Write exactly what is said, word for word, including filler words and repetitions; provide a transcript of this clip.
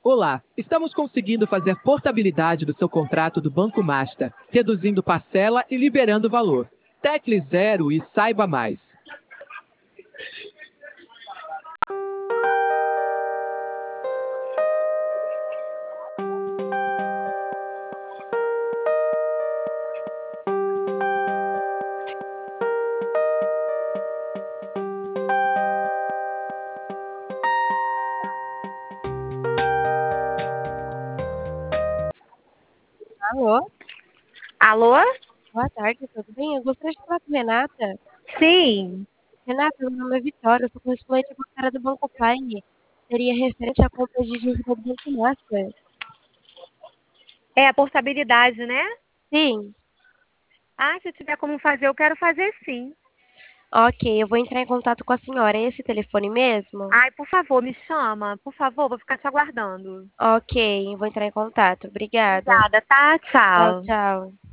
Olá, estamos conseguindo fazer portabilidade do seu contrato do Banco Master, reduzindo parcela e liberando valor. Tecle zero e saiba mais. Alô? Alô? Boa tarde, tudo bem? Eu gostaria de falar com a Renata. Sim. Renata, meu nome é Vitória, eu sou correspondente bancária do Banco Prime. Seria referente à compra de dívida do Banco Master. É a portabilidade, né? Sim. Ah, se tiver como fazer, eu quero fazer sim. Ok, eu vou entrar em contato com a senhora. É esse telefone mesmo? Ai, por favor, me chama. Por favor, vou ficar te aguardando. Ok, vou entrar em contato. Obrigada. Obrigada, tá? Tchau, Tchau. tchau.